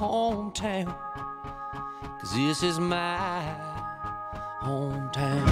hometown, 'cause this is my hometown.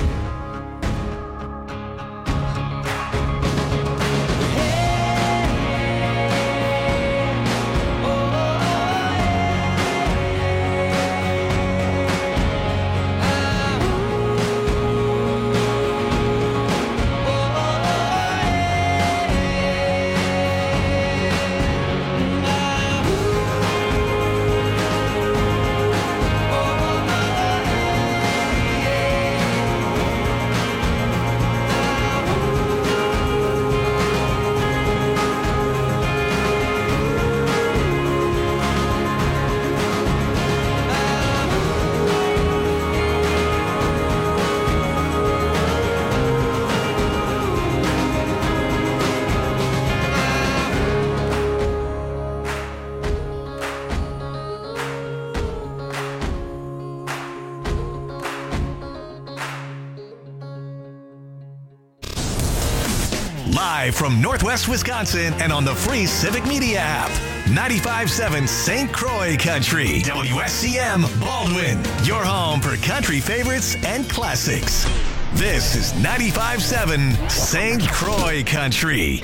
Live from Northwest Wisconsin and on the free Civic Media app. 95.7 St. Croix Country. WSCM Baldwin. Your home for country favorites and classics. This is 95.7 St. Croix Country.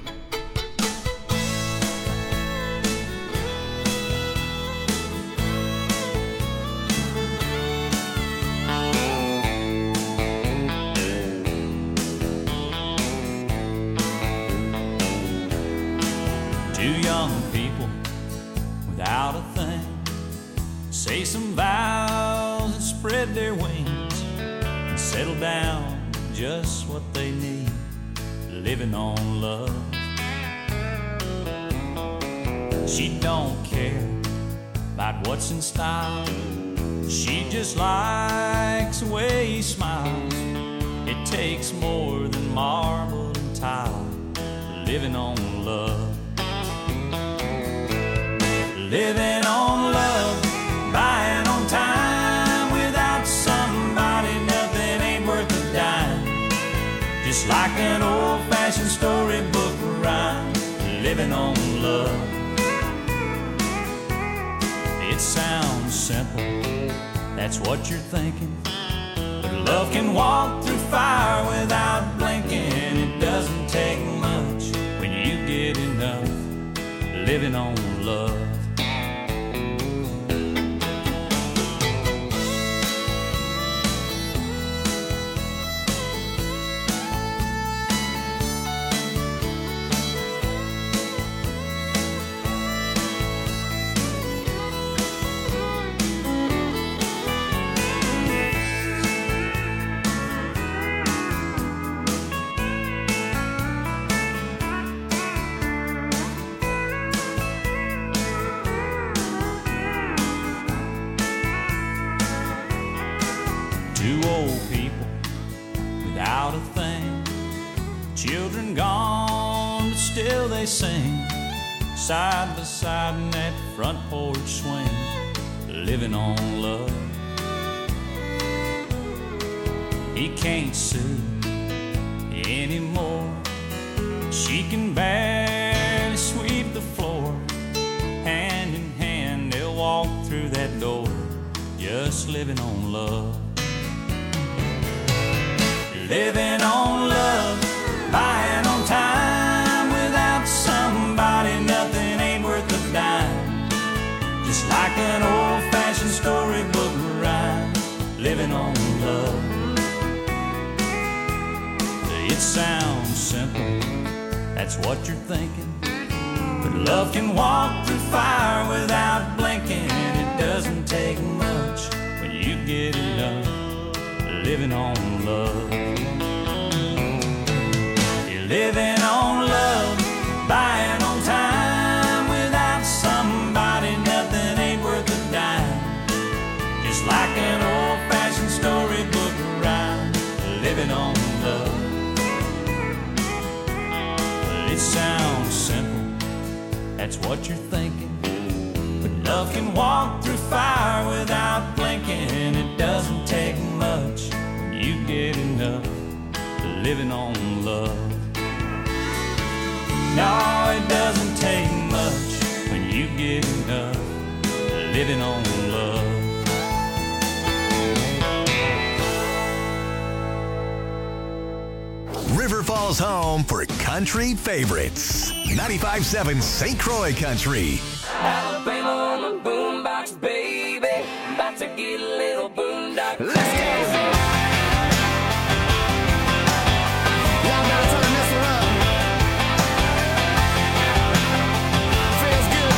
Say some vows and spread their wings and settle down just what they need, living on love. She don't care about what's in style. She just likes the way he smiles. It takes more than marble and tile, living on love. Living on love, buying on time. Without somebody, nothing ain't worth a dime. Just like an old-fashioned storybook rhyme, living on love. It sounds simple, that's what you're thinking. But love can walk through fire without blinking. It doesn't take much when you get enough, living on love. Two old people without a thing, children gone, but still they sing, side by side in that front porch swing, living on love. He can't sue anymore. She can barely sweep the floor. Hand in hand they'll walk through that door, just living on love. Living on love, buying on time. Without somebody, nothing ain't worth a dime. Just like an old-fashioned storybook rhyme, living on love. It sounds simple, that's what you're thinking. But love can walk through fire without blinking. It doesn't take much when you get enough, living on love. You're living on love, buying on time. Without somebody, nothing ain't worth a dime. Just like an old-fashioned storybook rhyme, living on love. It sounds simple, that's what you're thinking. But love can walk through fire without blinking. It doesn't take much when you get enough, living on love. No, it doesn't take much when you get enough, living on love. River Falls home for country favorites. 95.7 St. Croix Country. Alabama on the boombox, baby. About to get a little boondock. Let's go. Y'all better turn this one up. Feels good,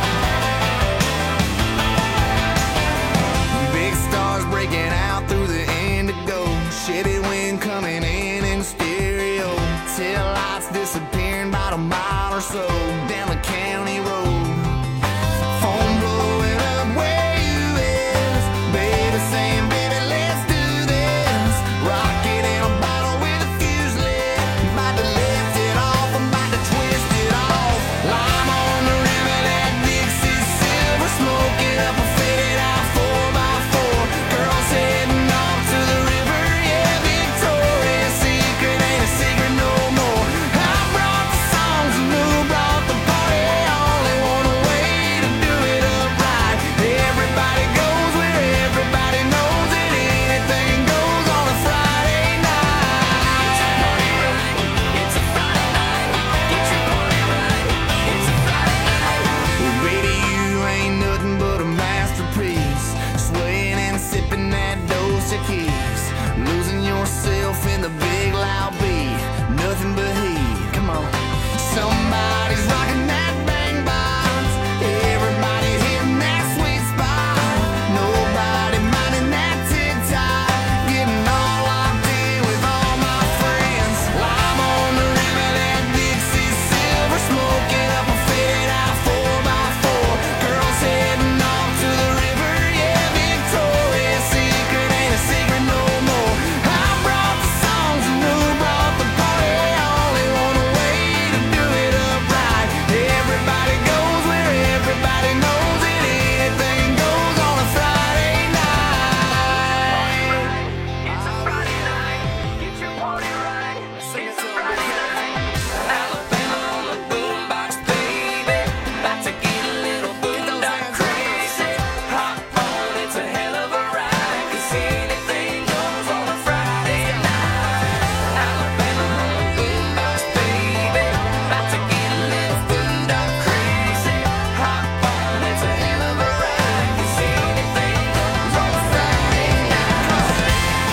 don't it? Big stars breaking out through the indigo. Chevy wind coming in stereo. Tail lights disappearing about a mile or so down the county road. Phone blowing up where you is. Baby saying, baby, let's do this. Rocket in a bottle with a fuse lit. About to lift it off, I'm about to twist it off. Lime on the rim of that Dixie silver. Smoking up a faded out 4x4. Girls heading off to the river. Yeah, Victoria's Secret ain't a secret no more. I brought the songs and who brought the party. Only one way to do it up right. Everybody goes where everybody knows it. Anything goes on a Friday night. It's a party right. It's a Friday night. Get your party right. It's a Friday night. Well, baby, you ain't nothing but a masterpiece. Swaying and sipping that dose of keys. Losing yourself in the big loud beat. Nothing but heat. Come on. Somebody's rocking that bang box. Everybody's hitting that sweet spot. Nobody minding that tick-tock. Getting all locked in with all my friends. Lime on the rim of that Dixie silver. Smoking up a faded out 4x4. Girls heading off to the river. Yeah, Victoria's Secret ain't a secret no more. I brought the songs and who brought the party. Only one way to do it up right. Everybody goes where everybody knows it. Anything goes on a Friday night. It's a Friday night. Get your party right. It's a Friday night. Alabama on the boombox, baby. About to get a little boondock crazy. Hop on, it's a hell of a ride. 'Cause anything goes on a Friday night. Alabama on the boombox, baby. About to get a little boondock crazy. Hop on, it's a hell of a ride. 'Cause anything goes on a Friday night.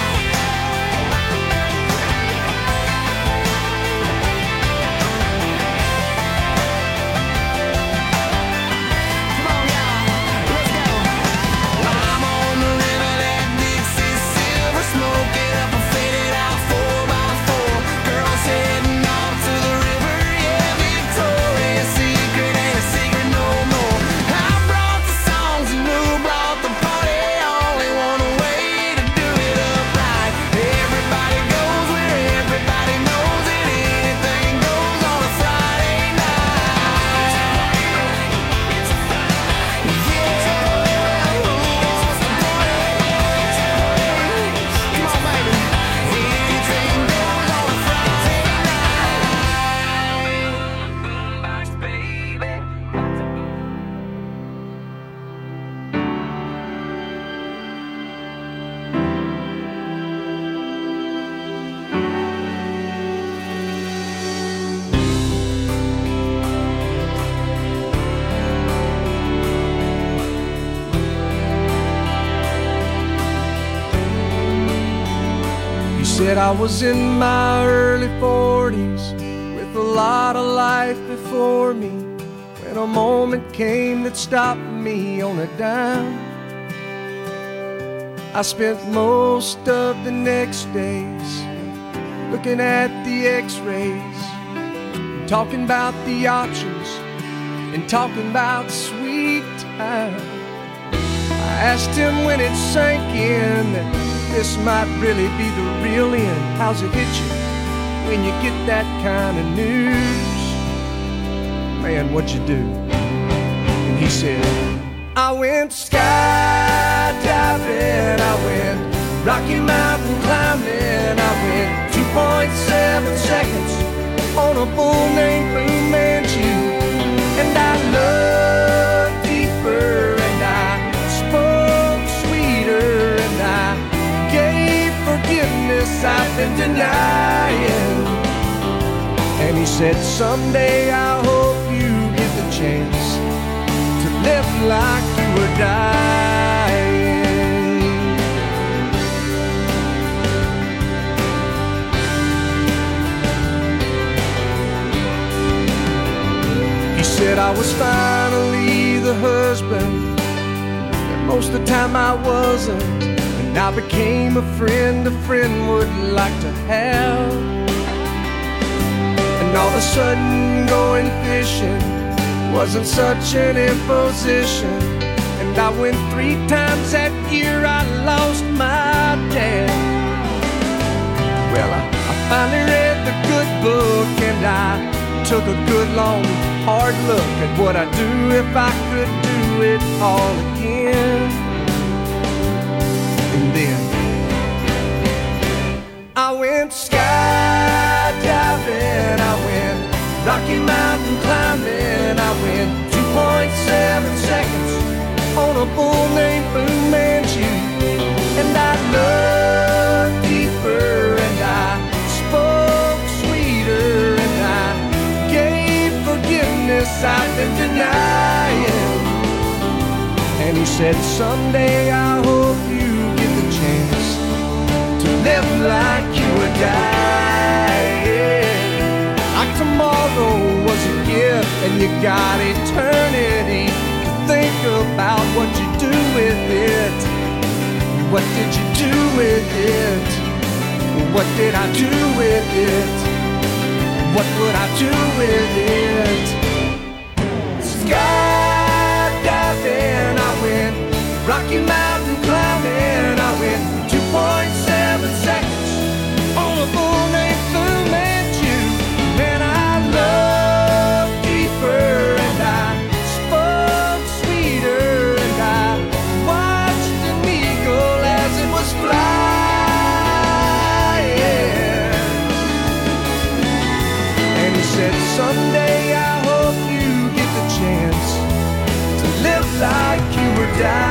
Come on, y'all. Let's go. Lime on the rim of that Dixie silver. Smoking up a faded out 4x4. Girls heading off to the river. Yeah, Victoria's Secret ain't a secret no more. I brought the songs and who brought the party. Only one way to do it up right. Everybody goes where everybody knows it. Anything goes on a Friday night. It's a Friday night. Yeah, who's the party? Come on, baby. Anything goes on a Friday night. Boombox, baby. He said I was in my early 40s with a lot of life before me when a moment came that stopped me on a dime. I spent most of the next days looking at the x-rays, talking about the options and talking about sweet time. I asked him when it sank in that this might really be the real end. How's it hit you when you get that kind of news? Man, what'd you do? And he said, I went skydiving, I went Rocky Mountain climbing, I went 2.7 seconds on a bull named Blue Manchu. And I looked deeper and I said, someday I hope you get the chance to live like you were dying. He said I was finally the husband that most of the time I wasn't, and I became a friend would like to have. And all of a sudden going fishing wasn't such an imposition, and I went 3 times that year. I lost my dad. Well, I finally read the good book, and I took a good long hard look at what I'd do if I could do it all again. And then I went skydiving, I went Rocky Mountain climbing, I went 2.7 seconds on a bull named Fu Manchu. And I looked deeper, and I spoke sweeter, and I gave forgiveness I've been denying. And he said, someday I hope you get the chance to live like you were dying. Like tomorrow was a gift, and you got eternity to think about what you do with it. What did you do with it? What did I do with it? What would I do with it? Skydiving, I went Rocky Mountain climbing, I went 2.7 seconds on a bull named Fu Manchu. Man, I loved deeper, and I spoke sweeter, and I watched an eagle as it was flying. And he said, someday I hope you get the chance to live like you were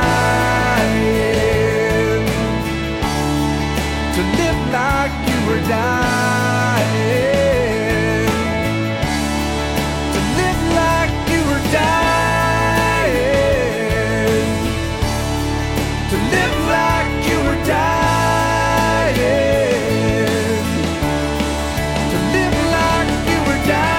dying. To live like you were dying. To live like you were dying. To live like you were dying. To live like you were dying.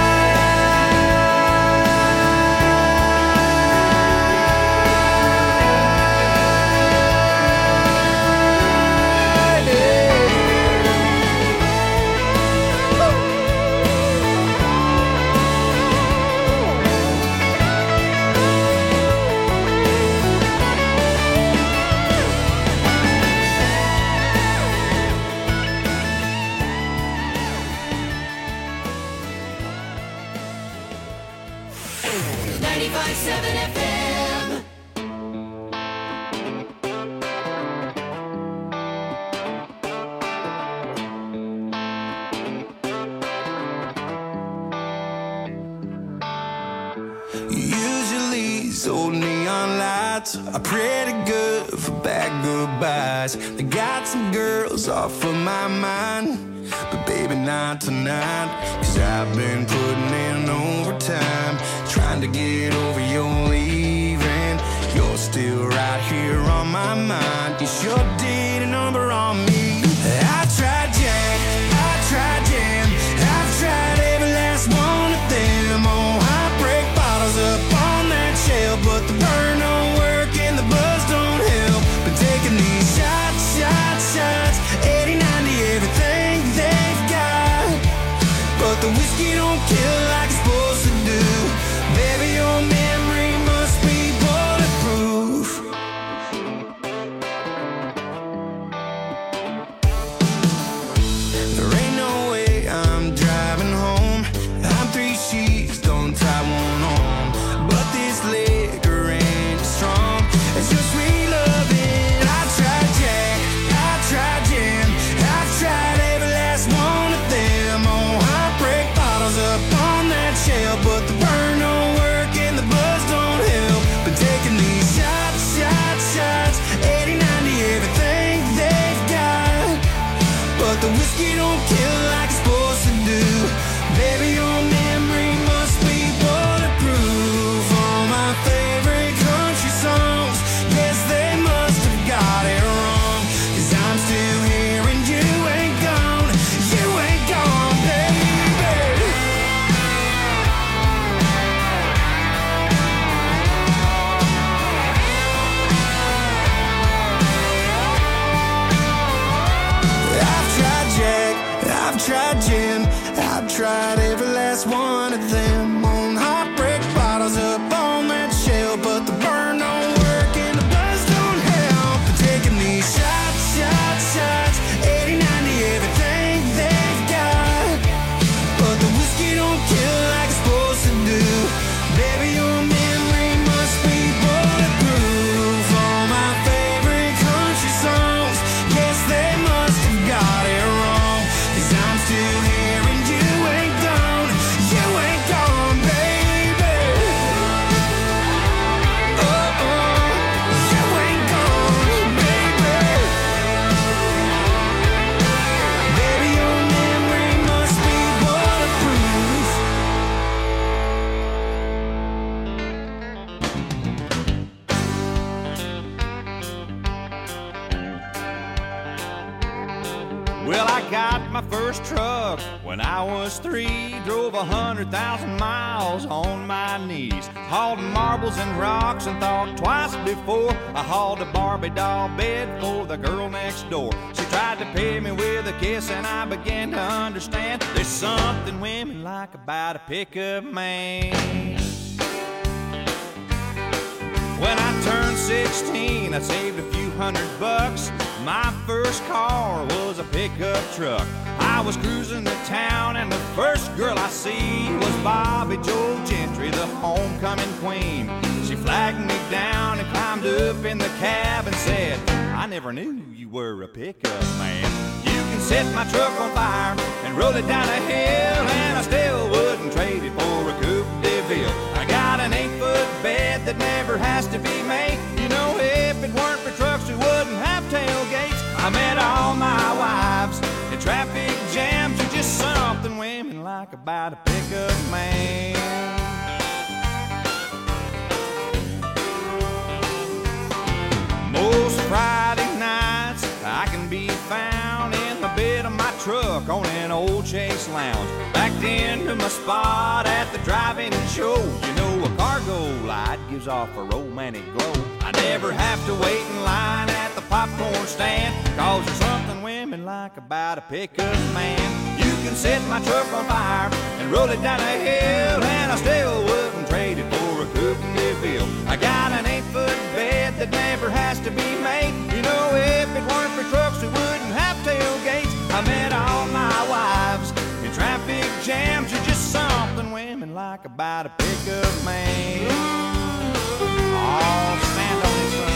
Usually these old neon lights are pretty good for bad goodbyes. They got some girls off of my mind, but baby not tonight. 'Cause I've been putting in overtime, trying to get over your leaving. You're still right here on my mind. You sure did a number on me. I tried Jack, I tried Jam, I've tried every last one of them. Oh, I break bottles up on that shelf, but the burn don't work and the buzz don't help. Been taking these shots, shots, shots, 80, 90, everything they've got, but the whiskey don't kill last one of them on heartbreak bottles up on that shelf, but the burn don't work and the buzz don't help. Taking these shots, shots, shots, 80, 90, everything they've got, but the whiskey don't kill like it's supposed to do. Baby, your memory must be bulletproof. All my favorite country songs, yes, they must have got it wrong, 'cause I'm still here and you ain't gone, baby. Oh, you ain't gone, baby. Baby, your memory must be bulletproof. Well, I got my first truck when I was 3. Drove 100,000 miles on my knees. Hauled marbles and rocks and thought twice before I hauled a Barbie doll bed for the girl next door. She tried to pay me with a kiss and I began to understand there's something women like about a pickup man. When I turned 16, I saved a few $100. My first car was a pickup truck. I was cruising the town and the first girl I see was Bobby Joe Gentry, the homecoming queen. She flagged me down and climbed up in the cab and said, I never knew you were a pickup man. You can set my truck on fire and roll it down a hill, and I still wouldn't trade it for a Coupe de Ville. I got an 8-foot bed that never has to be made. You know, if it weren't for trucks, we wouldn't have tailgates. I met all my wives in traffic jams. There's just something women like about a pickup man. Most Friday nights I can be found in the bed of my truck on an old Chase Lounge, backed into my spot at the drive-in show. You know, a cargo light gives off a romantic glow. I never have to wait in line at the popcorn stand, 'cause there's something women like about a pickup man. You can set my truck on fire and roll it down a hill, and I still wouldn't trade it for a Coupe de Ville. I got an 8-foot bed that never has to be made. You know, if it weren't for trucks, we wouldn't have tailgates. I met all my wives in traffic jams. There's just something women like about a pickup man. Oh, stand on this one.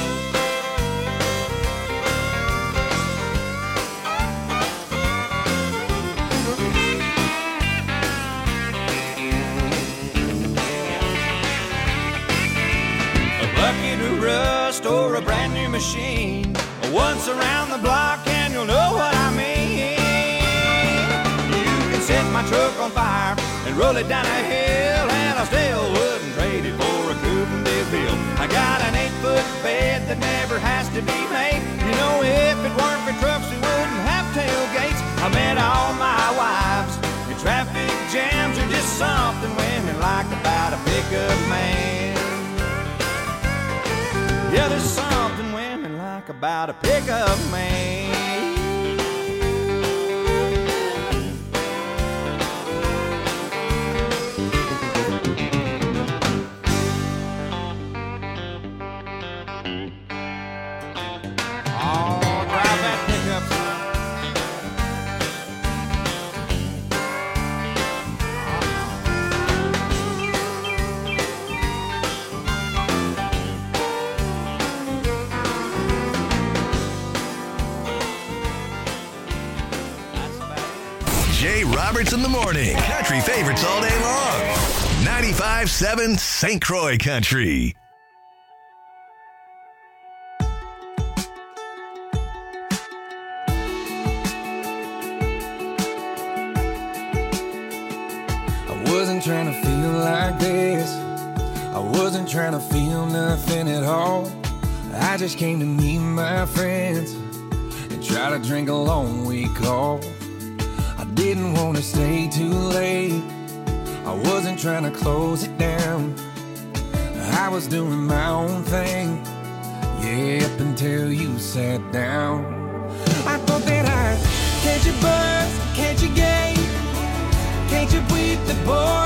A bucket of rust or a brand new machine, once around the block and you'll know what I mean. You can set my truck on fire and roll it down a hill, and I still wouldn't trade it for a Coupe de Ville. I got an 8-foot bed that never has to be made. You know, if it weren't for trucks, we wouldn't have tailgates. I met all my wives in traffic jams. There's just something women like about a pickup man. Yeah, there's something women like about a pickup man. Oh, drive that pickup, son. Jay Roberts in the morning. Country favorites all day long. 95.7 St. Croix Country. I wasn't trying to feel like this. I wasn't trying to feel nothing at all. I just came to meet my friends and try to drink a long week off. I didn't want to stay too late. I wasn't trying to close it down. I was doing my own thing, yeah, up until you sat down. I thought that I'd catch a buzz, catch a game, catch up with the boys.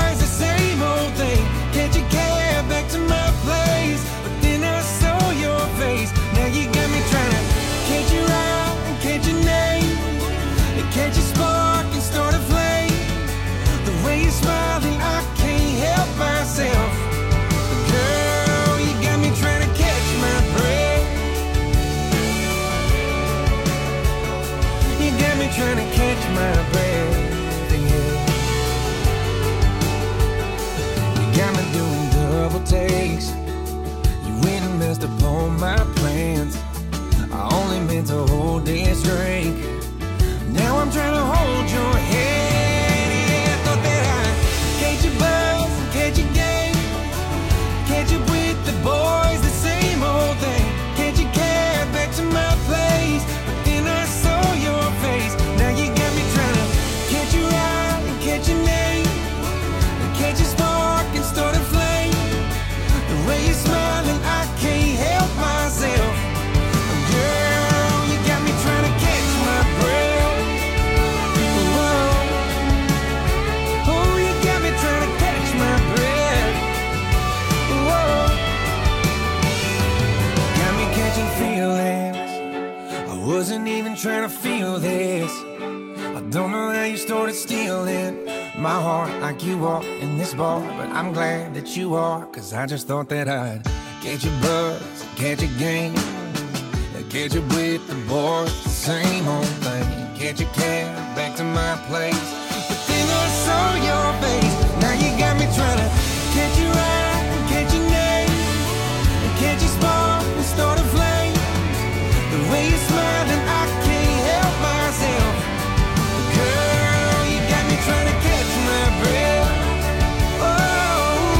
even trying to feel this. I don't know how you started stealing my heart like you are in this bar, but I'm glad that you are, cause I just thought that I'd catch your buzz, catch your game, catch you with the boys, the same old thing. Catch your cab back to my place, but then I saw your face. Now you got me trying to catch your eye and catch your name, and catch your spark and start a flame. The way you smile and I can't help myself. Girl, you got me trying to catch my breath. Oh,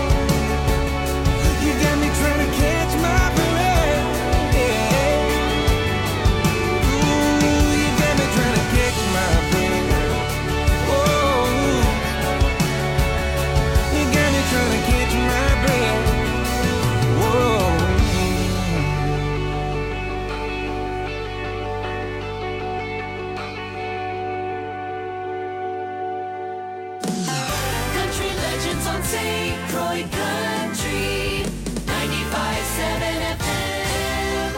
you got me trying to catch my breath. Yeah. Ooh, you got me trying to catch my breath. Oh, you got me trying to catch my breath. Whoa. Country legends on St. Croix Country 95.7 FM.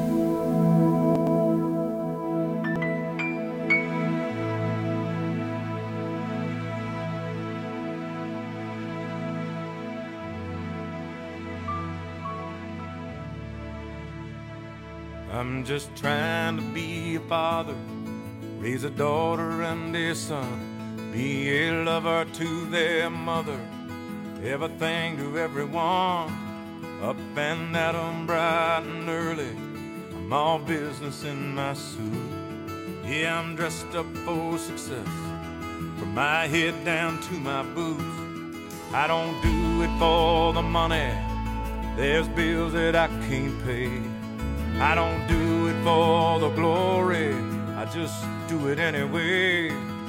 I'm just trying to be a father, raise a daughter and a son, be a lover to their mother, everything to everyone, up and at 'em bright and early. I'm all business in my suit. Yeah, I'm dressed up for success, from my head down to my boots. I don't do it for the money, there's bills that I can't pay. I don't do it for the glory, I just do it anyway.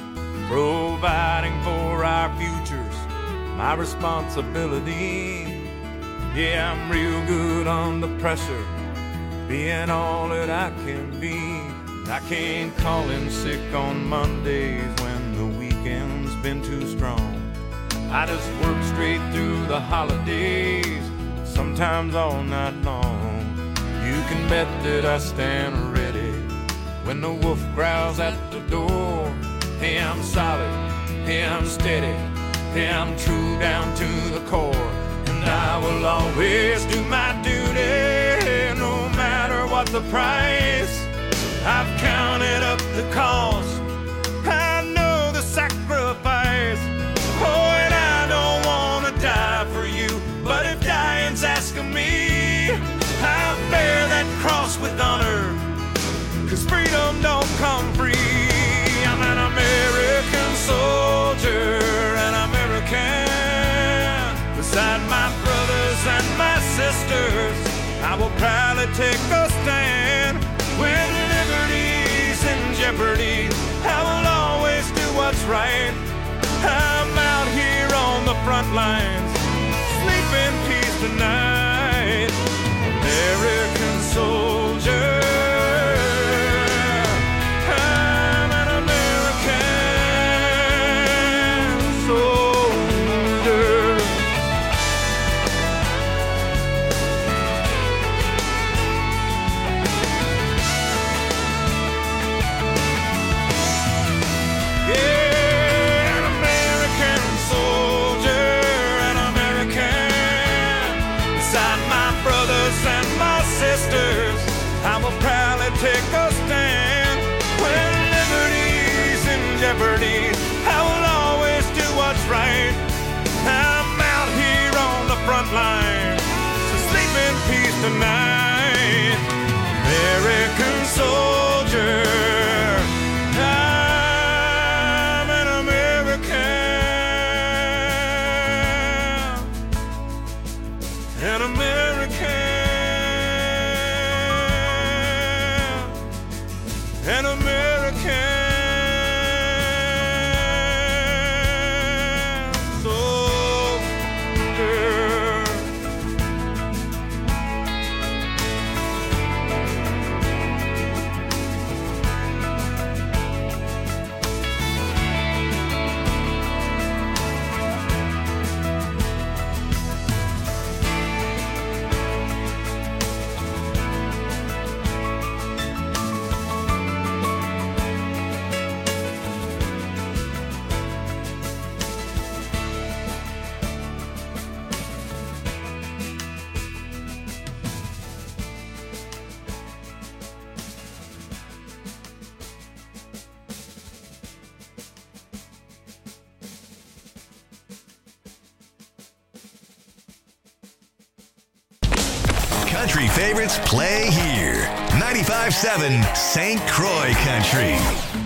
Providing for our futures, my responsibility. Yeah, I'm real good under pressure, being all that I can be. I can't call in sick on Mondays when the weekend's been too strong. I just work straight through the holidays, sometimes all night long. You can bet that I stand ready when the wolf growls at the door. Hey, I'm solid, hey, I'm steady, hey, I'm true down to the core. And I will always do my duty, no matter what the price. I've counted up the cost, I know the sacrifice. Oh, and I don't wanna die for you, but if dying's asking me, I'll bear that cross with honor, 'cause freedom don't come free. I'm an American soldier, an American. Beside my brothers and my sisters, I will proudly take a stand. When liberty's in jeopardy, I will always do what's right. I'm out here on the front lines, sleep in peace tonight. American soldier, I'm an American soldier. Yeah, an American soldier, an country favorites play here. 95.7 St. Croix Country.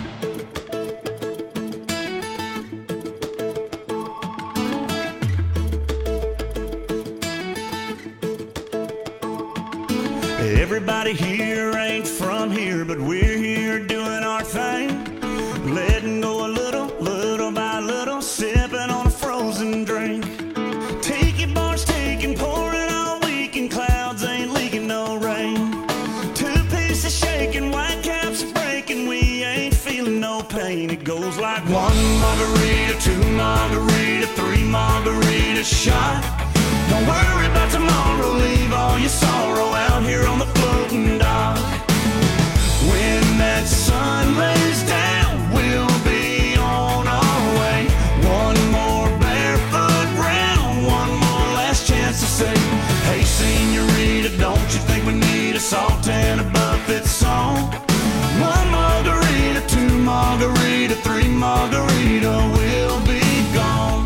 Everybody here ain't from here, but we're here doing our thing. Letting go a little, little by little, sipping on a frozen drink. Tiki bars taking, pouring all weekend, clouds ain't leaking no rain. Two pieces shaking, white caps breaking, we ain't feeling no pain. It goes like one margarita, two margarita, three margarita shot. Don't worry about tomorrow, leave all your sorrow out here on the floating dock. When that sun lays down, we'll be on our way. One more barefoot round, one more last chance to say, hey senorita, don't you think we need a salt and a buffet song? One margarita, two margarita, three margarita, we'll be gone.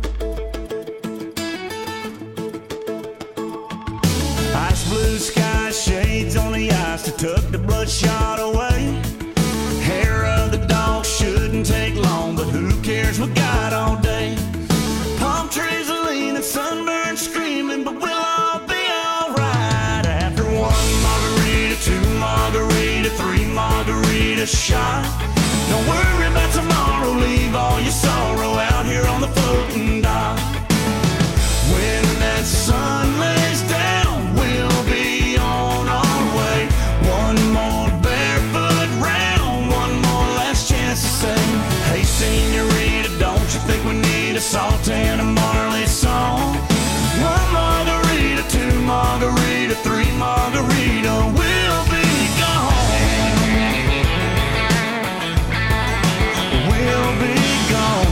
Ice blue sky, shades on the ice to tuck the bloodshot away. Hair of the dog shouldn't take long, but who cares, we got all day. Palm trees are leaning, sunburned screaming, but we'll all be alright. After one margarita, two margarita, three margarita shot. Don't worry about tomorrow, leave all your sorrow out here on the floating dock. When that sun lays down, we'll be on our way. One more barefoot round, one more last chance to say, hey senorita, don't you think we need a salt and a Marley song? One margarita, two margarita, three margarita, we'll be gone. We'll be gone.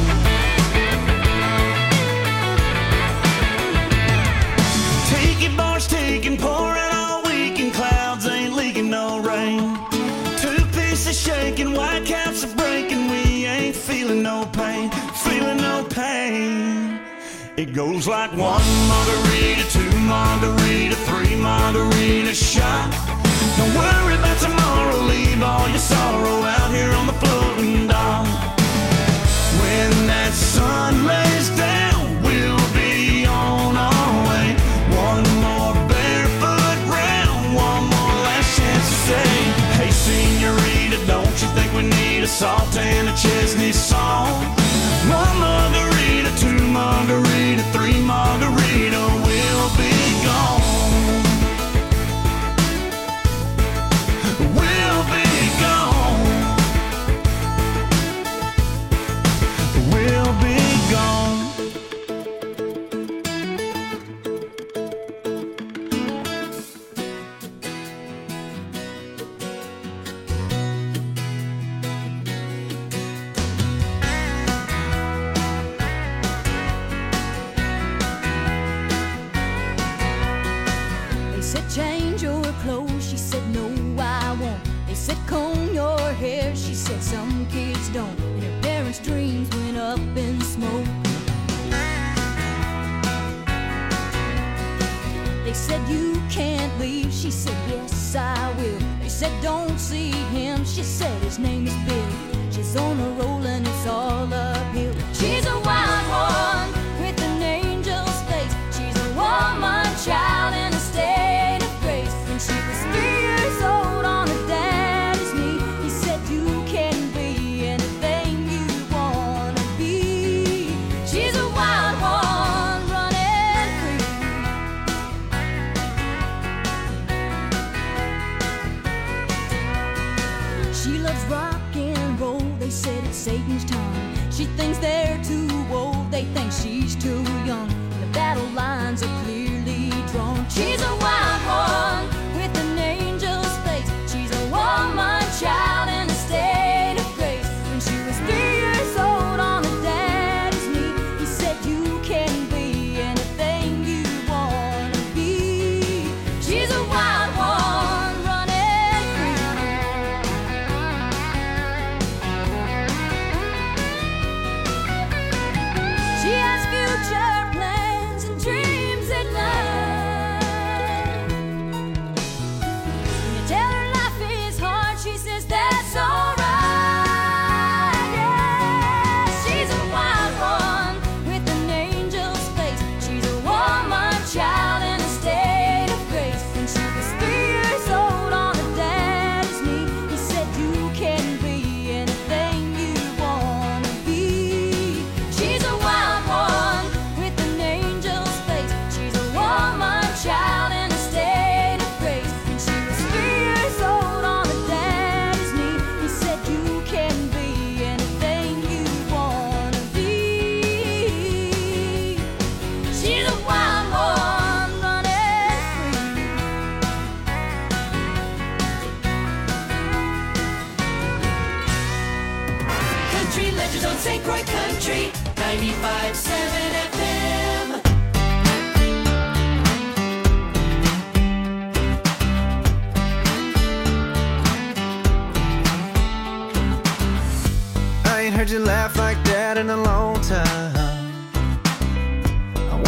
Tiki bars taking, pouring all weekend, clouds ain't leaking no rain. Two pieces shaking, white caps are breaking, we ain't feeling no pain, feeling no pain. It goes like one margarita, two margarita, three margarita shot. Don't worry about tomorrow, leave all your sorrow out here on the floating dock. When that sun lays down, we'll be on our way. One more barefoot round, one more last chance to say, hey senorita, don't you think we need a salt and a Chesney song? One margarita, two margarita, three margarita, we'll be gone. We'll be gone. We'll be gone. They said change your clothes, she said no I won't. They said comb your hair, she said some kids don't. And her parents' dreams went up in smoke. They said you can't leave, she said yes I will. They said don't see him, she said his name is Bill. She's on a roll and it's all uphill. She's a wild one with an angel's face. She's a woman child in a state of grace. When she was 3 years old on her daddy's knee, he said you can be anything you wanna be. She's a wild one running free. She loves rock and roll, they said it's Satan's time. She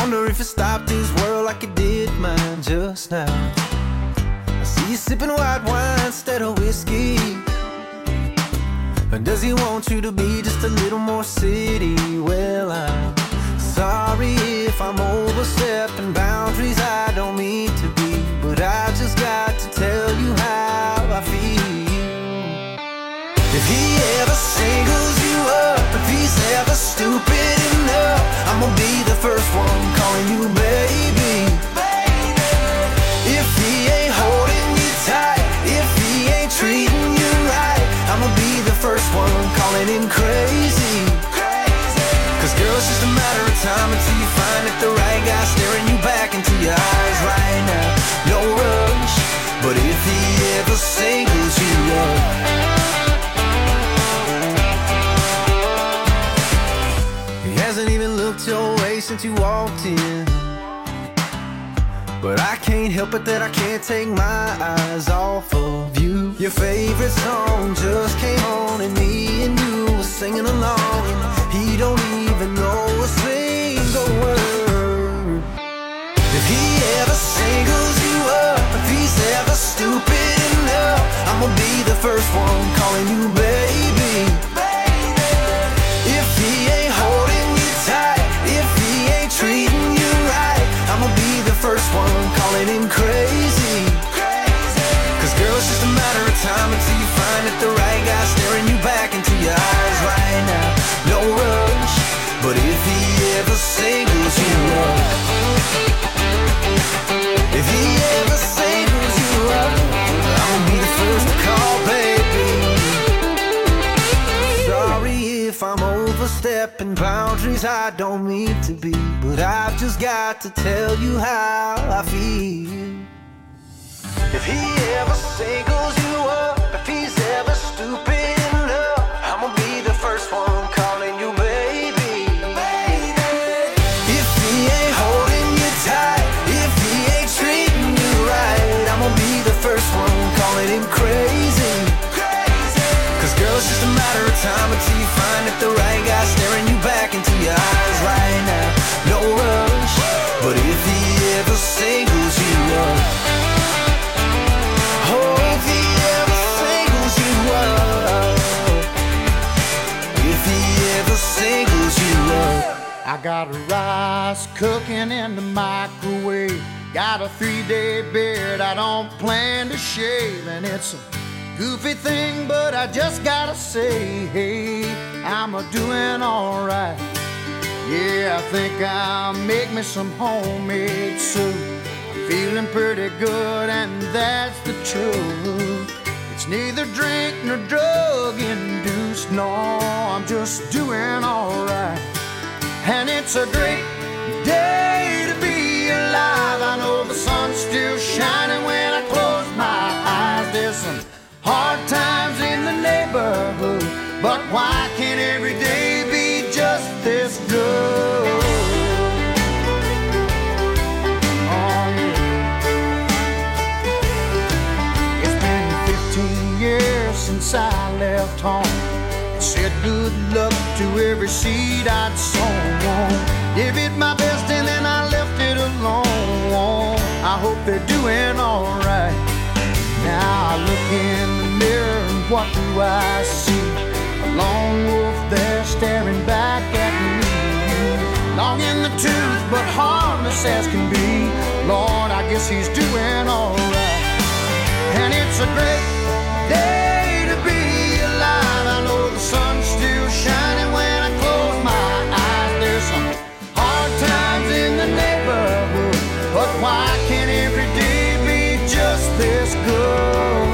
wonder if it stopped his world like it did mine just now. I see you sipping white wine instead of whiskey. And does he want you to be just a little more city? Well, I'm sorry if I'm overstepping boundaries I don't mean to be, but I just got to tell you how I feel. If he ever singles you up, if he's ever stupid enough, I'm gonna be the first one calling you baby. If he ain't holding you tight, if he ain't treating you right, I'm gonna be the first one calling him crazy. Cause girl, it's just a matter of time until you find that the right guy staring you back into your eyes right now. No rush, but if he ever singles you up, he hasn't even looked your way since you walked in. But I can't help it that I can't take my eyes off of you. Your favorite song just came on and me and you were singing along, and he don't even know a single word. If he ever singles you up, if he's ever stupid enough, I'm gonna be the first one calling you baby. If he ain't holding you tight, if he ain't treating you right, I'm gonna be the first one calling him crazy. Cause girl, it's just a matter of time until you find that the right guy staring you back into your eyes right now. No rush, but if he ever singles you up, if he ever singles you up, I'll be the first to call, baby. Sorry if I'm overstepping boundaries I don't mean to be, but I've just got to tell you how I feel. If he ever singles you up, if he's ever stupid enough, I'm gonna be the first one calling you baby. If he ain't holding you tight, if he ain't treating you right, I'm gonna be the first one calling him crazy. Cause girl, it's just a matter of time until you find that the right guy staring you back into your eyes right now. No rush, but if he ever singles you up, oh, if he ever singles you up, if he ever singles you up. I got rice cooking in the microwave, got a 3-day beard I don't plan to shave, and it's a goofy thing, but I just gotta say, hey, I'm a-doing alright. Yeah, I think I'll make me some homemade soup. I'm feeling pretty good, and that's the truth. It's neither drink nor drug induced, no, I'm just doing alright. And it's a great day to be alive. I know the sun's still shining when I close my eyes. There's some hard times in the neighborhood, but why can't every day be just this good? Oh yeah. It's been 15 years since I left home. Said good luck to every seed I'd sown. Gave it my best and then I left it alone. I hope they're doing alright. Now I look in the mirror and what do I see? A lone wolf there staring back at me. Long in the tooth but harmless as can be. Lord, I guess he's doing alright. And it's a great day to be alive. I know the sun's still shining when I close my eyes. There's some hard times in the neighborhood, but why can't every day be just this good?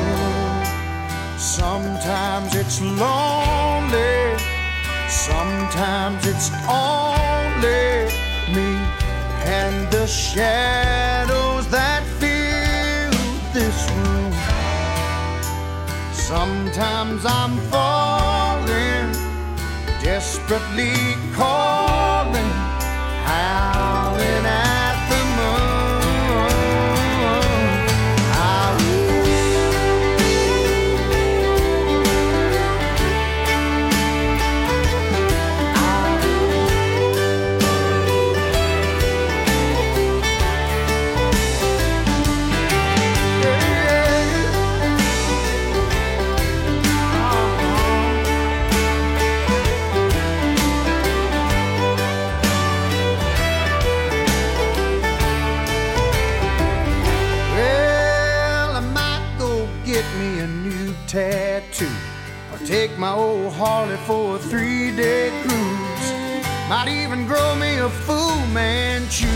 Sometimes it's lonely, sometimes it's only me and the shadows that fill this room. Sometimes I'm falling, desperately calling, howling at the moon. Take my old Harley for a 3-day cruise. Might even grow me a Fu Manchu.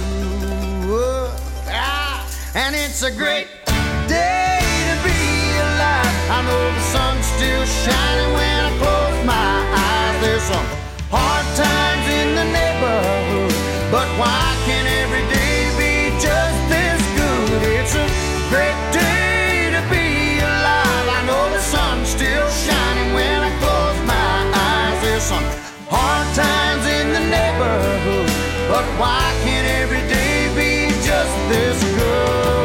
And it's a great day to be alive. I know the sun's still shining when I close my eyes. There's some hard times in the neighborhood, but why can't every day be just this good? It's a great day to be alive. I know the sun's still shining when I close my eyes. There's some hard times in the neighborhood, but why can't every day be just this good?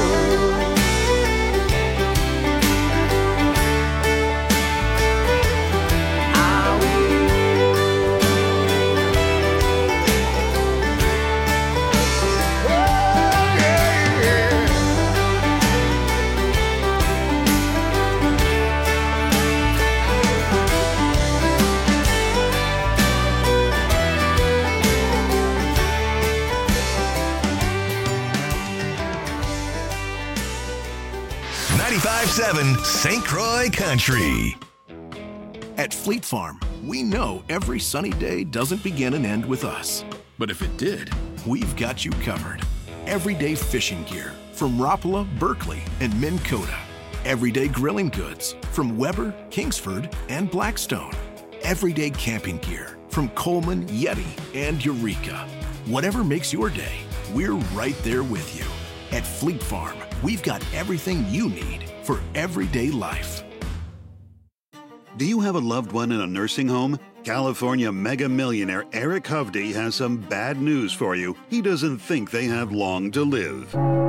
St. Croix Country. At Fleet Farm, we know every sunny day doesn't begin and end with us. But if it did, we've got you covered. Everyday fishing gear from Rapala, Berkeley, and Minn Kota. Everyday grilling goods from Weber, Kingsford, and Blackstone. Everyday camping gear from Coleman, Yeti, and Eureka. Whatever makes your day, we're right there with you. At Fleet Farm, we've got everything you need for everyday life. Do you have a loved one in a nursing home? California mega millionaire Eric Hovde has some bad news for you. He doesn't think they have long to live.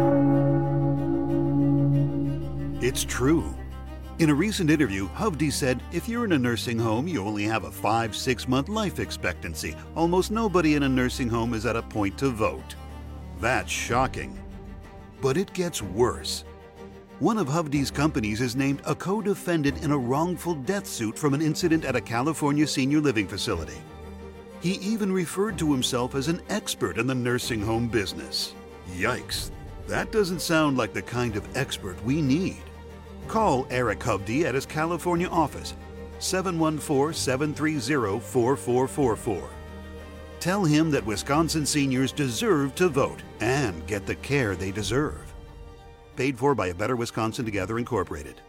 It's true. In a recent interview, Hovde said, if you're in a nursing home, you only have a 5-6 month life expectancy. Almost nobody in a nursing home is at a point to vote. That's shocking. But it gets worse. One of Hovde's companies is named a co-defendant in a wrongful death suit from an incident at a California senior living facility. He even referred to himself as an expert in the nursing home business. Yikes, that doesn't sound like the kind of expert we need. Call Eric Hovde at his California office, 714-730-4444. Tell him that Wisconsin seniors deserve to vote and get the care they deserve. Paid for by A Better Wisconsin Together, Incorporated.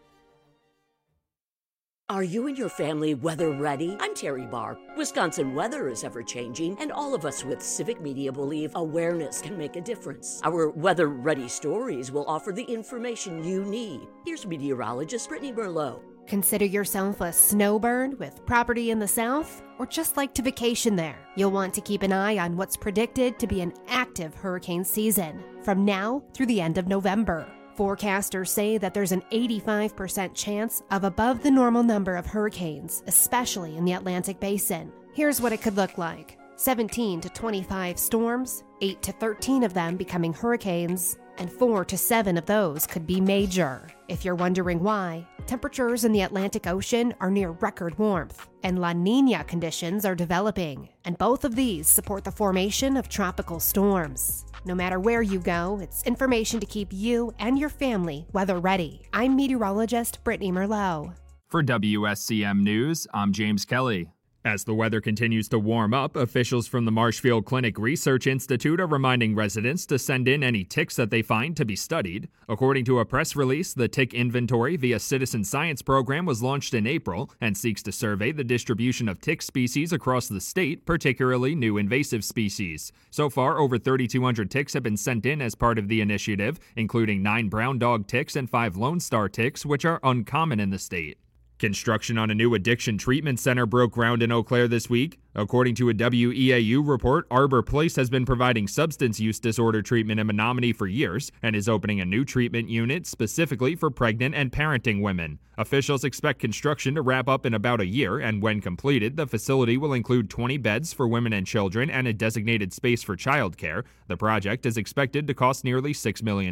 Are you and your family weather ready? I'm Terry Barr. Wisconsin weather is ever changing, and all of us with Civic Media believe awareness can make a difference. Our weather ready stories will offer the information you need. Here's meteorologist Brittany Merlot. Consider yourself a snowbird with property in the south, or just like to vacation there. You'll want to keep an eye on what's predicted to be an active hurricane season from now through the end of November. Forecasters say that there's an 85% chance of above the normal number of hurricanes, especially in the Atlantic Basin. Here's what it could look like. 17 to 25 storms, 8 to 13 of them becoming hurricanes, and 4 to 7 of those could be major. If you're wondering why, temperatures in the Atlantic Ocean are near record warmth, and La Niña conditions are developing, and both of these support the formation of tropical storms. No matter where you go, it's information to keep you and your family weather ready. I'm meteorologist Brittany Merlot. For WSCM News, I'm James Kelly. As the weather continues to warm up, officials from the Marshfield Clinic Research Institute are reminding residents to send in any ticks that they find to be studied. According to a press release, the tick inventory via Citizen Science program was launched in April and seeks to survey the distribution of tick species across the state, particularly new invasive species. So far, over 3,200 ticks have been sent in as part of the initiative, including 9 brown dog ticks and 5 Lone Star ticks, which are uncommon in the state. Construction on a new addiction treatment center broke ground in Eau Claire this week. According to a WEAU report, Arbor Place has been providing substance use disorder treatment in Menominee for years and is opening a new treatment unit specifically for pregnant and parenting women. Officials expect construction to wrap up in about a year, and when completed, the facility will include 20 beds for women and children and a designated space for childcare. The project is expected to cost nearly $6 million.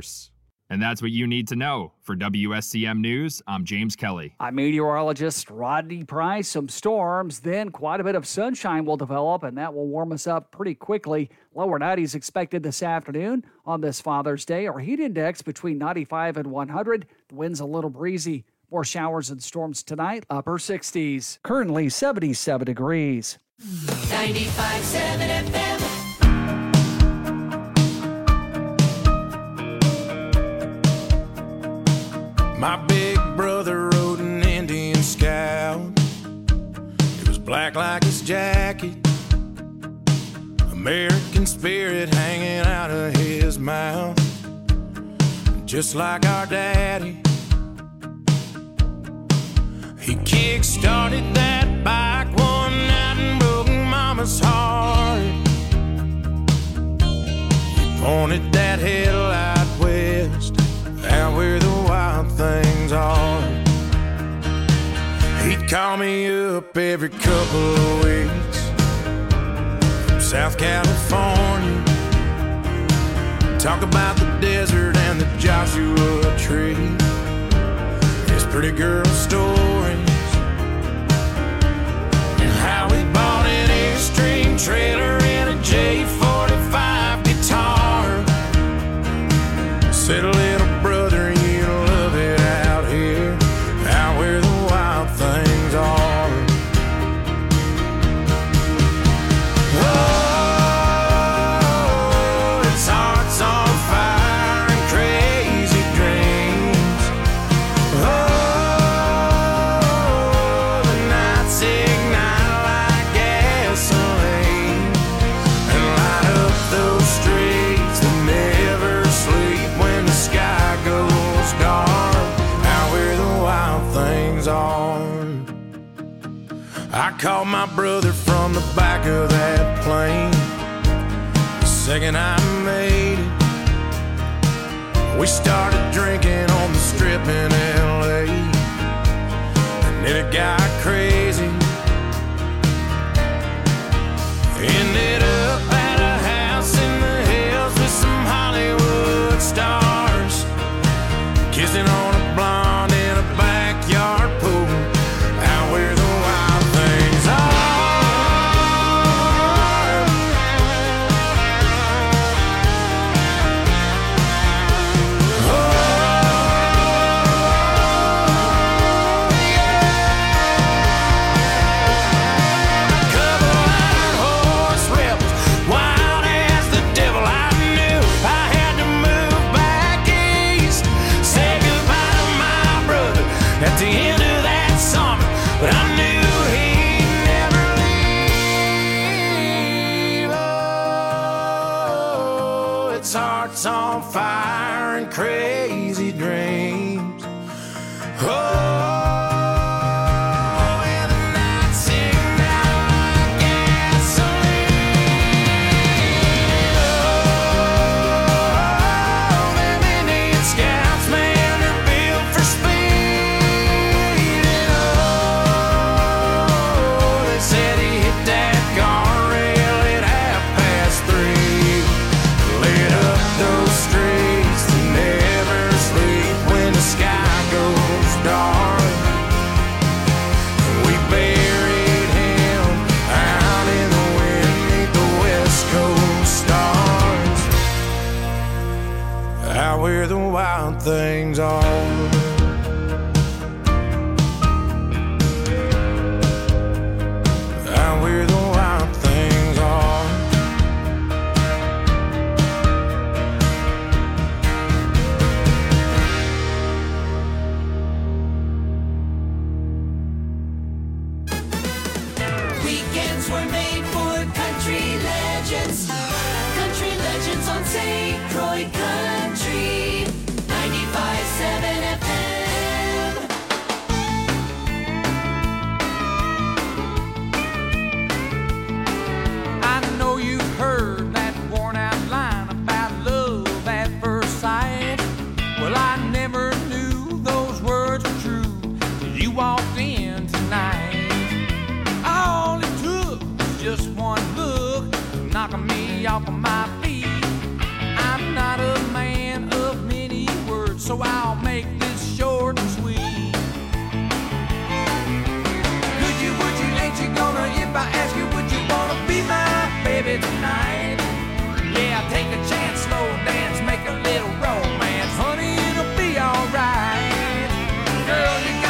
And that's what you need to know. For WSCM News, I'm James Kelly. I'm meteorologist Rodney Price. Some storms, then quite a bit of sunshine will develop, and that will warm us up pretty quickly. Lower 90s expected this afternoon on this Father's Day. Our heat index between 95 and 100. The wind's a little breezy. More showers and storms tonight, upper 60s. Currently 77 degrees. 95.7 FM. My big brother rode an Indian Scout. It was black like his jacket, American spirit hanging out of his mouth, just like our daddy. He kick-started that bike one night and broke Mama's heart. He pointed that headlight west, out where the wild things are. He'd call me up every couple of weeks from South California, talk about the desert and the Joshua Tree, his pretty girl stories, and how he bought an Airstream trailer and a J45 guitar. Said, little brother, you love it out here, out where the wild things are. Oh, it's hearts on fire and crazy dreams. Oh, the nights ignite like gasoline and light up those streets that never sleep when the sky goes dark, out where the wild things are. I called my brother from the back of that plane the second I made it. We started drinking on the strip in LA, and then it got crazy. Ended up at a house in the hills with some Hollywood stars, kissing on a blonde in a backyard pool, out where the wild things are. Couple iron horse rebels, wild as the devil. I knew I had to move back east, say goodbye to my brother at the end of that summer, but I knew he'd never leave. Oh, it's hearts on fire and crazy dreams. Oh, and the nights ignite like gasoline. Oh, them Indian Scouts, man, they're built for speed. And oh, they said he hit that guardrail at 3:30. Lit up those streets that never sleep when the sky goes dark. We buried him out in the wind 'neath the West Coast stars, out where the wild things are. Out where the wild things are. Weekends were made for country legends. Country legends on St. Croix Country. 95.7 FM. I know you've heard that worn out line about love at first sight. Well, I never knew those words were true till you walked in tonight. All it took was just one look, knocking me off of my feet. I'm not a man of many words, so I'll make this short and sweet. Could you, would you, ain't you gonna, if I ask you, would you wanna be my baby tonight? Yeah, take a chance, slow dance, make a little romance. Honey, it'll be alright. Girl, you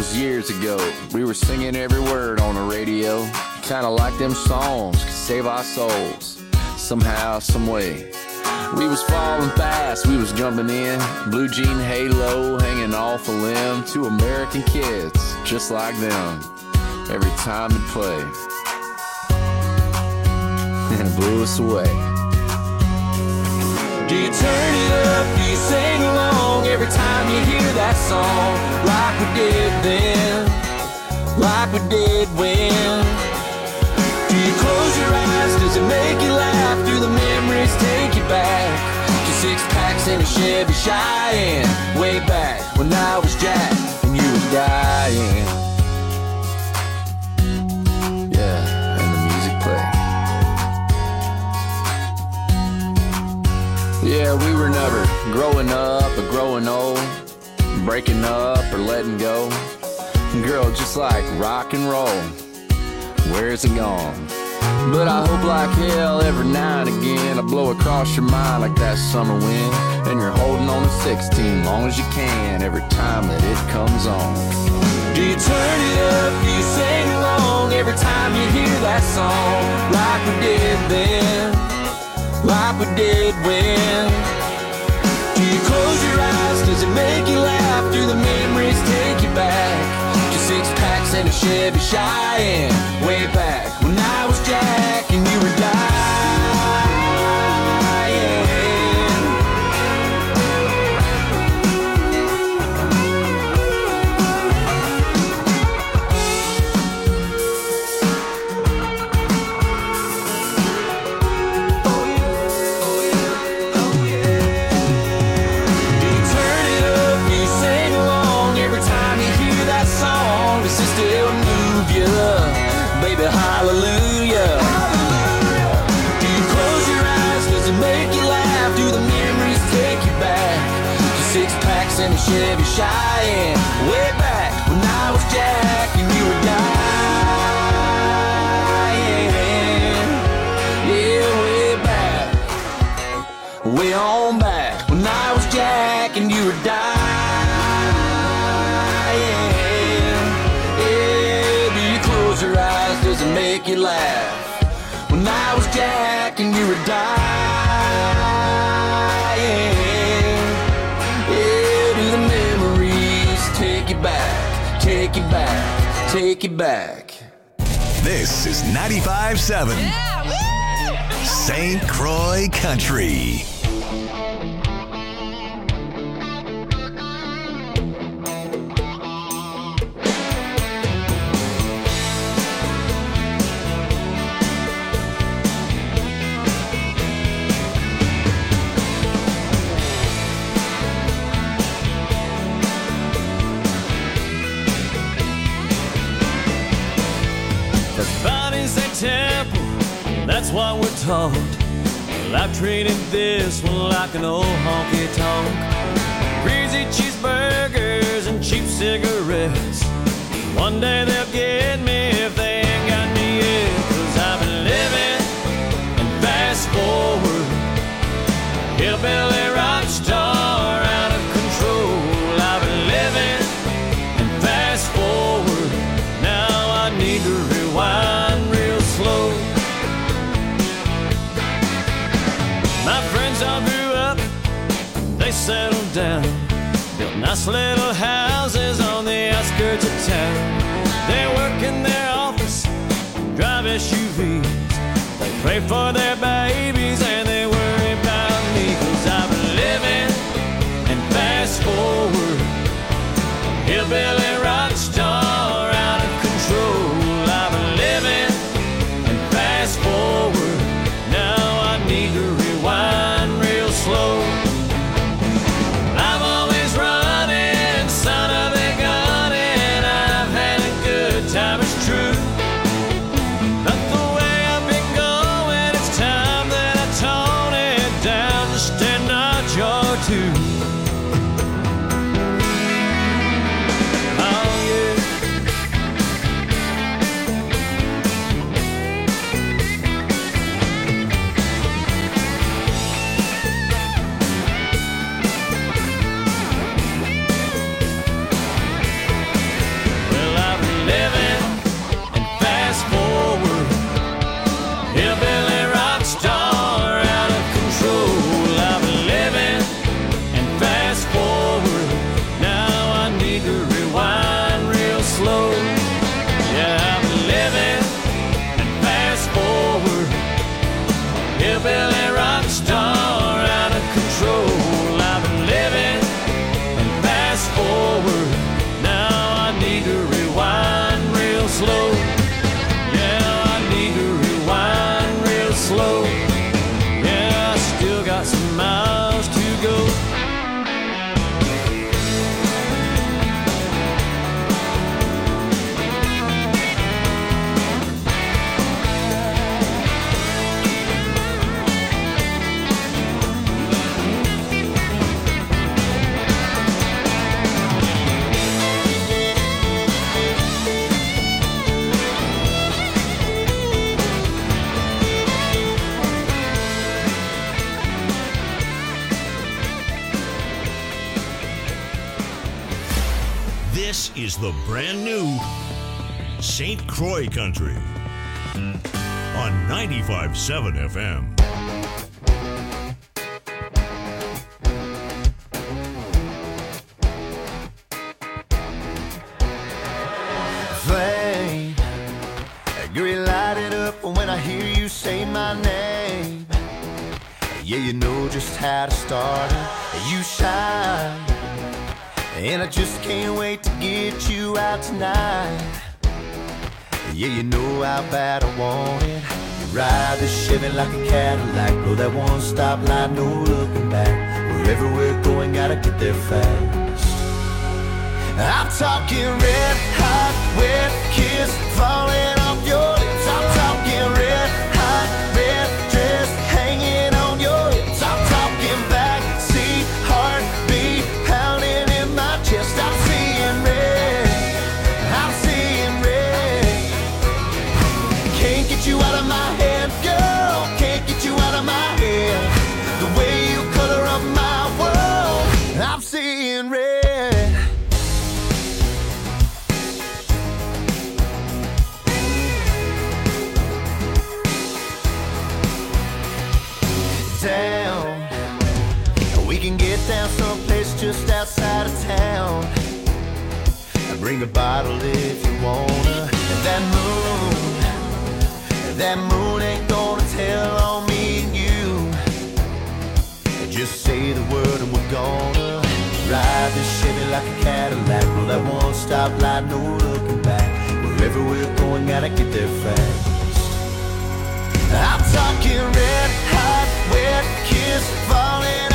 was years ago. We were singing every word on the radio. Kinda like them songs could save our souls. Somehow, some way. We was falling fast, we was jumping in. Blue jean halo hanging off a limb. Two American kids, just like them. Every time it played. And it blew us away. Do you turn it up? Do you sing along every time you hear that song? Like we did then, like we did when. Do you close your eyes? Does it make you laugh? Do the memories take you back to 6 packs in a Chevy Cheyenne? Way back when I was Jack and you were dying. Yeah, and the music played. Yeah, we were never growing up or growing old, breaking up or letting go. Girl, just like rock and roll, where's it gone? But I hope like hell every now and again I blow across your mind like that summer wind, and you're holding on to 16 long as you can every time that it comes on. Do you turn it up? Do you sing along every time you hear that song? Like we did then, like we did when. Do you close your eyes? Does it make you laugh? Do the memories take you back to 6 packs and a Chevy Cheyenne? Way back when I was Jack and you were dying. Still move you, baby, hallelujah. Do you close your eyes? Does it make you laugh? Do the memories take you back to 6 packs and a Chevy Cheyenne? Way back when I was Jack and you were dying. Yeah, way back, way on back when I was Jack and you were dying. Your eyes, does it make you laugh? When I was Jack and you were dying. Yeah, do the memories take you back, take you back, take you back? This is 95.7 St. Croix Country. Temple, that's what we're taught. Well, I've treated this one like an old honky tonk. Greasy cheeseburgers and cheap cigarettes. One day they'll get me if they ain't got me yet. 'Cause I've been living and fast forward, hillbilly rock star out of control. I've been living and fast forward, now I need to rewind real slow. My friends all grew up, they settled down, built nice little houses on the outskirts of town. They work in their office, drive SUVs, they pray for their babies and they worry about me. 'Cause I've been living and fast forward, hillbilly rock star out of control. I've been living and fast forward, now I need to rewind real slow. I'm always running, son of a gun, and I've had a good time, it's true. But the way I've been going, it's time that I tone it down just a notch or two. This is the brand new St. Croix Country on 95.7 FM. Flame, get lighted up when I hear you say my name. Yeah, you know just how to start it. You shine, and I just can't wait to get you out tonight. Yeah, you know how bad I want it. You ride the Chevy like a Cadillac, blow that one stop light, no looking back. Wherever we're going, gotta get there fast. I'm talking red hot, wet kiss falling off your lips. I'm talking red hot, red dress hanging on your hips. I'm talking backseat heartbeat pounding in my chest. I'm seeing red, I'm seeing red. Can't get you out of my head, girl. Can't get you out of my head. The way you color up my world, I'm seeing red. Down, we can get down someplace just outside of town. Bring a bottle if you wanna. And that moon ain't gonna tell on me and you. Just say the word and we're gonna ride this Chevy like a Cadillac. Roll that one stop light, no looking back. Wherever we're going, gotta get there fast. I'm talking red hot, wet kiss falling